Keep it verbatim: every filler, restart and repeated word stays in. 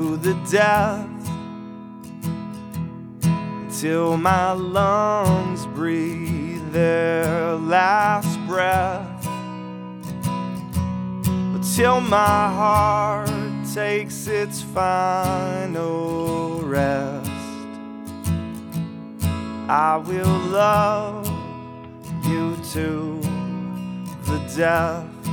to the death, till my lungs breathe their last breath, till my heart takes its final rest. I will love you to the death.